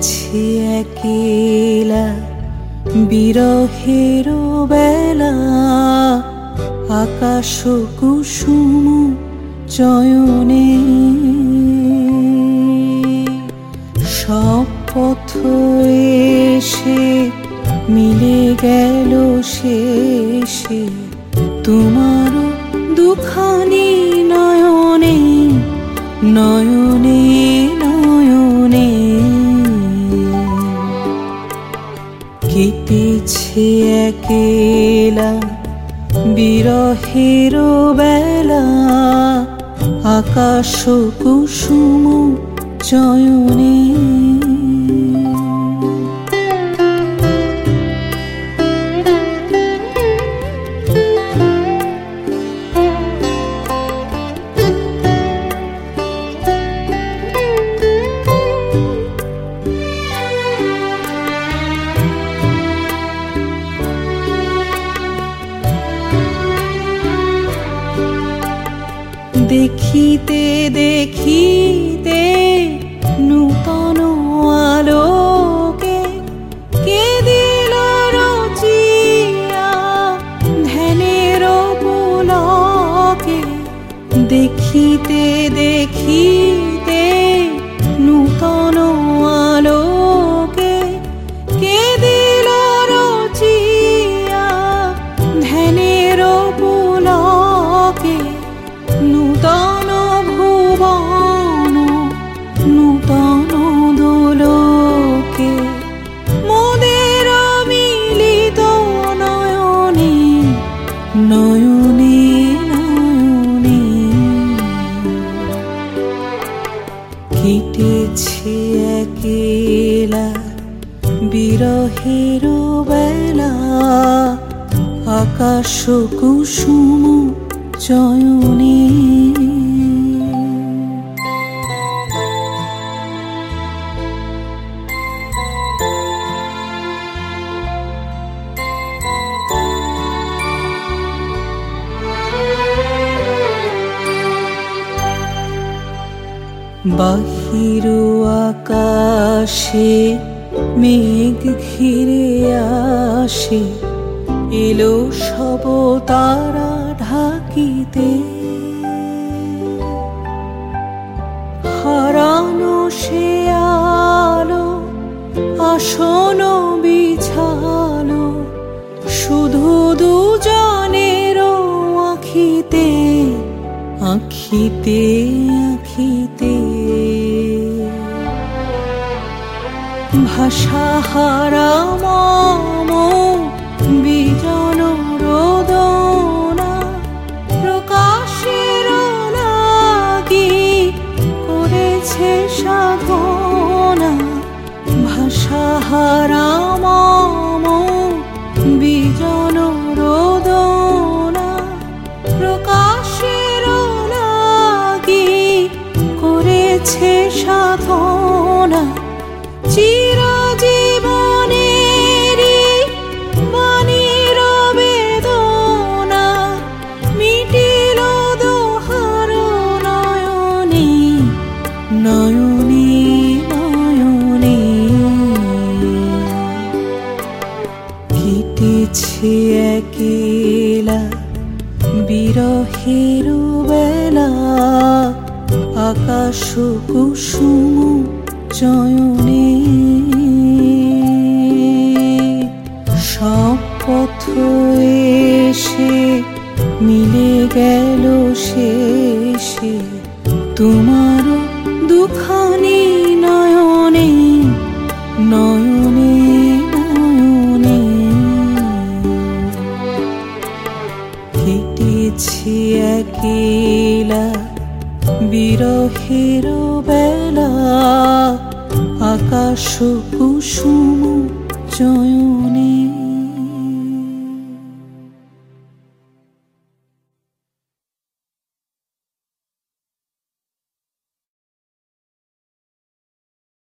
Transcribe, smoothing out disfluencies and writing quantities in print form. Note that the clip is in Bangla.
কেটেছে একেলা বিরহের বেলা, আকাশ কুসুম চয়নে। সব পথ এসে মিলে গেল শেষে তোমার দুখানি নয়নে নয়নে নয়নে। কেটেছে একেলা বিরহের বেলা, আকাশ কুসুম চয়নে। দেখিতে দেখিতে নূতন আলোকে কে দিল রচিয়া ধ্যানের পুলকে। দেখিতে দেখিতে নূতন আলোকে কে দিল রচিয়া ধ্যানের পুলকে। নূতন ভুবন নূতন দোলকে মোদের মিলিত নয়নে নয়নে নয়নে। কেটেছে একেলা বিরহের বেলা, আকাশ কুসুম চয়নে। বাহির আকাশে মেঘ ঘিরে আসে, এলো সব তারা ঢাকিতে। হারানো সে আলো আসন বিছালো, শুধু দুজনের আখিতে আখিতে আখিতে। ভাষা হারা মম বিজন রোদনা, প্রকাশের লাগি করেছে সাধনা। ভাষা হারা মম বিজন রোদনা, প্রকাশের লাগি করেছে সাধনা। চিরজীবনেরই বাণীর বেদনা, মিটিল দোহার নয়নে নয়নে নয়নে। কেটেছে একেলা বিরহের বেলা, আকাশ কুসুম চয়নে। সব পথ এসে মিলে গেল শেষে তোমার দুখানি নয়নে নয়নে নয়নে। কেটেছে একেলা বিরহের বেলা, আকাশ কুসুম চয়নে।